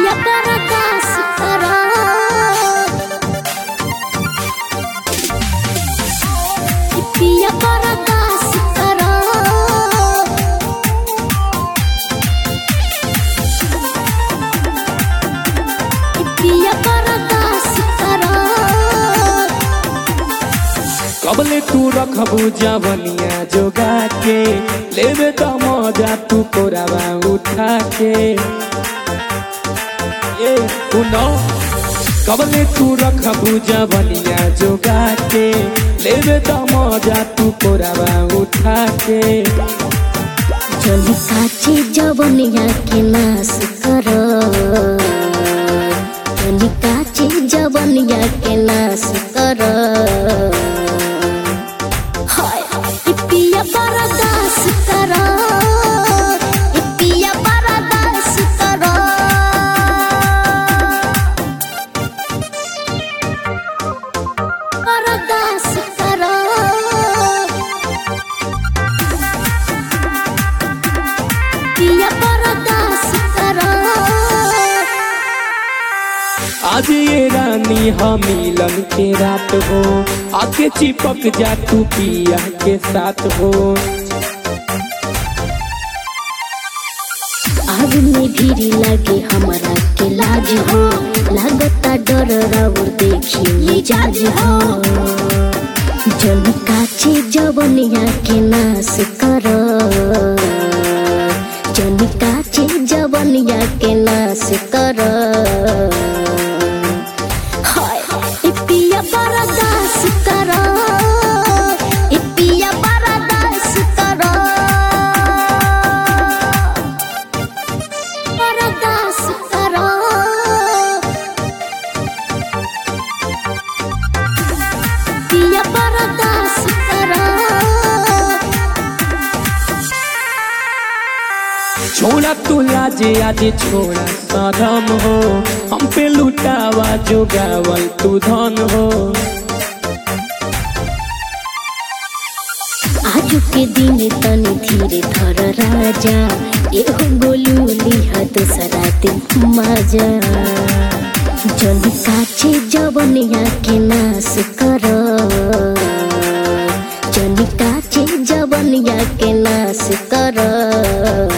पिया बर्दाश्त करो पिया बर्दाश्त करो पिया बर्दाश्त करो कबले तू रखबू जवनिया जोगा के लेवे तो मजा तू कोरावा उठा के ए सुनो कबले तू रखबू जवनिया जोगा के लेवे तो मजा तू कोरावा उठा के जल्दी काची जवनिया के नाश करो जल्दी काची जवनिया के नाश करो हाय पिया बर्दाश्त करो पिया बर्दाश्त करो बर्दाश्त करो पिया बर्दाश्त करो आज ये रानी हम मिलन के रात हो आके चिपक जा तू पिया के साथ हो आग में भीड़ लगे हमारा के लाज हो लगता डर राउर देखी मिजाज हो जल काचे जवनिया के नाश करो जल काचे जवनिया के नाश करो हाय पिया बर्दाश्त करो पिया बर्दाश्त करो बर्दाश्त करो पिया बर्दाश्त करो छोड़ा तू लाजे आज छोड़ा सदम हो हम पे लुटावा जोगावल तू धन हो आज के दिन तनी धीरे धर राजा एहो गोलू लिहा दूसरा दिन मजा जल काचे जवनिया के नाश करो जल काचे जवनिया के नाश करो